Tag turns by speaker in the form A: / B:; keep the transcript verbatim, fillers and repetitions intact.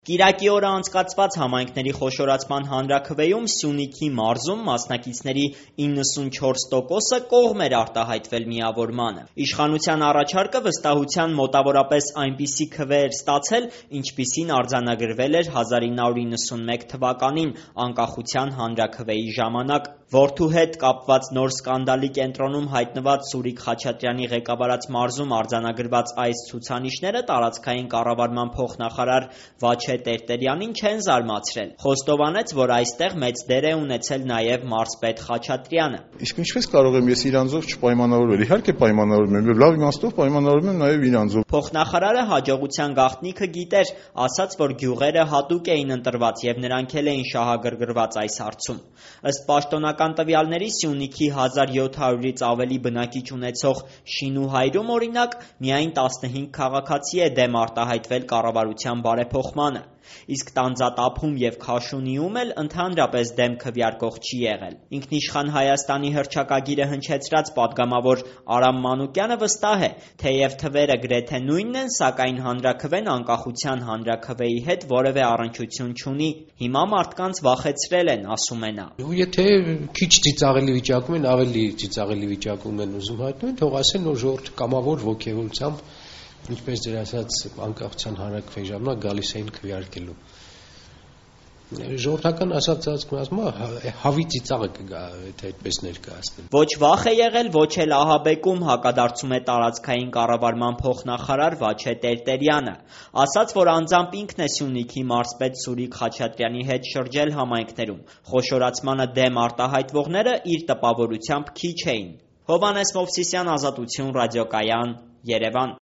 A: Կիրակի օրը անցկացված համայնքների խոշորացման հանրաքվեում Սյունիքի մարզում մասնակիցների իննսունչորս տոկոսը կողմ էր արտահայտվել միավորմանը։ Իշխանության առաջարկը վստահության մոտավորապես այնպիսի քվե էր ստացել, ինչպիսին արձանագրվել էր հազար ինը հարյուր իննսունմեկ թվականին անկախության հանրաքվեի ժամանակ։ Որդու հետ կապված նոր սկանդալի կենտրոնում հայտնված Սուրիկ Խաչատրյանի ղեկավարած մարզում արձանագրված այս ցուցանիշները տարածքային կառավարման փոխնախարար Վաչե Տերտերյանին չեն զարմացրել։ Խոստովանեց, որ այստեղ մեծ դեր է ունեցել նաև մարզպետ Խաչատրյանը։
B: Իսկ ինչպես կարող եմ ես իրանձով չպայմանավորվել։ Իհարկե պայմանավորվում եմ, լավ իմաստով պայմանավորվում եմ նաև իրանձով։
A: Փոխնախարարը հաջողության գաղտնիքը գիտեր, ասաց, որ գյուղերը հատուկ էին ընտրված եւ նրանք էլ էին շահագրգռված այս հարցում։ Ըստ պաշտոնական տվյալների Սյունիքի հազար յոթ հարյուրից ավելի բնակիչ ունեցող Շինուհայրում, օրինակ, միայն տասնհինգ քաղաքացի է դեմ արտահայտվել կառավարության բարեփոխմանը, իսկ Տանձատափում եւ Քաշունիում էլ ընդհանրապես դեմ քվեարկող չի եղել։ Ինքնիշխան Հայաստանի հռչակագիրը հնչեցրած падգամավոր Արամ Մանուկյանը վստահ է, թեև թվերը գրեթե նույնն են, սակայն հանրաքվեն անկախության հանրաքվեի հետ որևէ առնչություն չունի։ Հիմա մարդկանց վախեցրել են, ասում է նա։
C: Եթե քիչ ծիծաղելի վիճակում են, ավելի ծիծաղելի վիճակում են ուզում հայտնվել, թող ասեն, որ ժողովուրդը կամավոր ոգևորությամբ, ինչպես ձեր ասած, անկախության հանրաքվեի ժամանակ գալիս էին քվեարկելու։ Ժողովրդական ասացածն ասում է, հավի ծիծաղը կգա, եթե այդպես ներկայացնեն։
A: Ոչ վախ է եղել, ոչ էլ ահաբեկում, հակադարձում է տարածքային կառավարման փոխնախարար Վաչե Տերտերյանը։ Ասաց, որ անձամբ ինքն է Սյունիքի մարզպետ Սուրիկ Խաչատրյանի հետ շրջել համայնքներում։ Խոշորացմանը դեմ արտահայտվողները իր տպավորությամբ քիչ էին։ Հովհաննես Մովսիսյան, Ազատություն, ռադիոկայան, Երևան։